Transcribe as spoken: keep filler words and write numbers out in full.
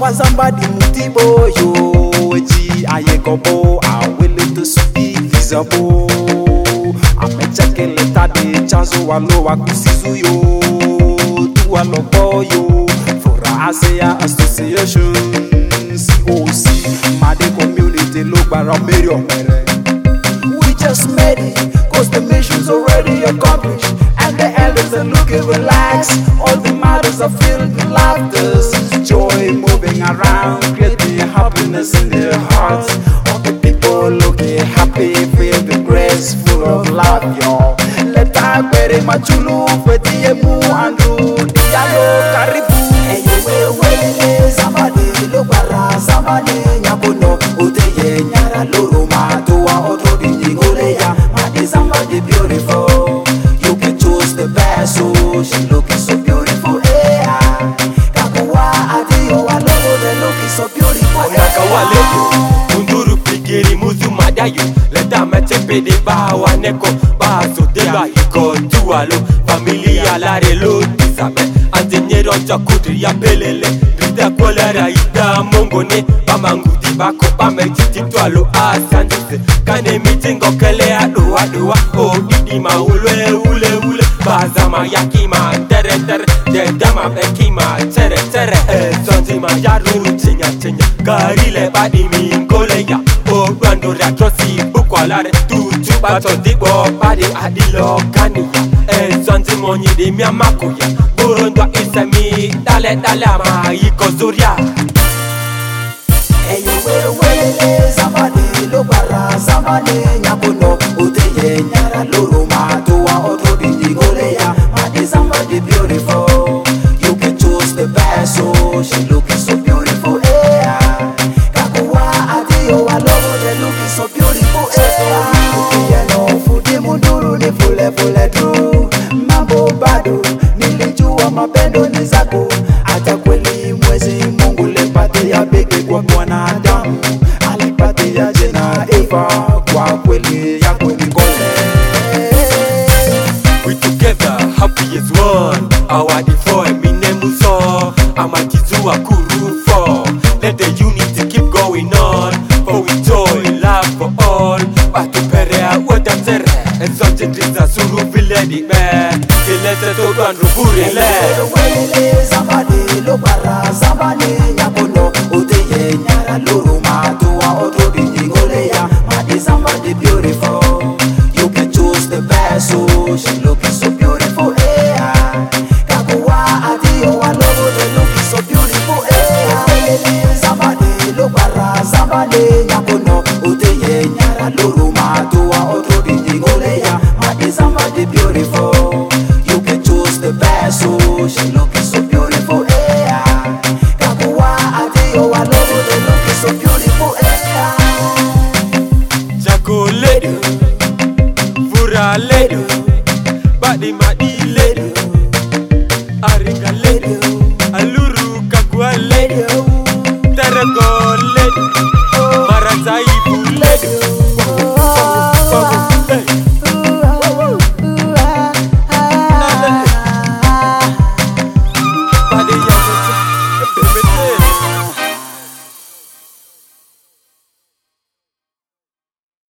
Zamba zamba di mutibo yo Eji ayekobo awele to speak visabo Amecheke leta de chanzo walo wakusizu yo Tuwa lopo yo Fora Asia Association C O C Made community look bara meri omere. We just made it cause the mission's already accomplished And the elders are looking relaxed. All the matters are filled with laughter, joy moving around, creating happiness in their hearts. All the people looking happy, filled with grace, full of love, y'all. Let I bury my chulu, feti emu andu, diayo karibu. Eyo we we somebody lo para somebody nyabono uteye nyara loro matuwa otodi ngole ya madi somebody beautiful. You can choose the best, so she looking so beautiful. Yeah, kakuwa adiyo walogo they looking so beautiful. Onakawa leyo, munduru pigiri muzu madayo. Leta mechepe de bawa neko, baso deba hiko tualo. Familia lare lo disabe, antenero chakudri ya pelele. Rita kolera ita mongone, bamangudi bako pamechiti tualo asandise. Kane mitingo kele ado ado o idima ule ule ule. Bazama yakima tere tere, dedama bekima tere tere. Eh sonzi ma yaruru tinya tinya, karile badi mingole ya. O rando ratrosi bukwalare, tutu bato dibo badi adilo kaniya. Eh sonzi monyi di miamakuya, burundwa isemi dale dale ama iko zuria. Eyo we we somebody lo para somebody nyabono uteye nyara loro matuwa otodi ngole ya madi somebody beautiful. You can choose the best, so she looking so beautiful. Yeah, kakuwa adiyo walogo they looking so beautiful. Yeah, ukiyeno fudi munduru ni fule fule tu mambo bado nilijua mapendo ni zako hata kweli mwezi Mungu lepatia bege kwa mwanadamu alipatia jina Eva kwa kweli yako ni ngome. We together, happy as one. Our before Eminem so Amatizu Akuru for. Let the unity keep going on. For we joy, love for all. Batu perea wata tere. And such a drisa suru vile di me. Kilete to gwan ruburi le. Wele somebody lo para somebody nyabono uteye nyara loro matuwa otodi ngole ya madi somebody beautiful. You can choose the best, so she looking so beautiful. Yeah, kakuwa adiyo walogo they looking so beautiful. Yeah, wele somebody lo para somebody nyabono uteye nyara loro matuwa otodi ngole ya madi somebody beautiful. You can choose the best, so she looking so beautiful. Yeah, kakuwa adiyo walogo they looking so beautiful. Yeah, Jaco lady, Fura lady, Badi Madi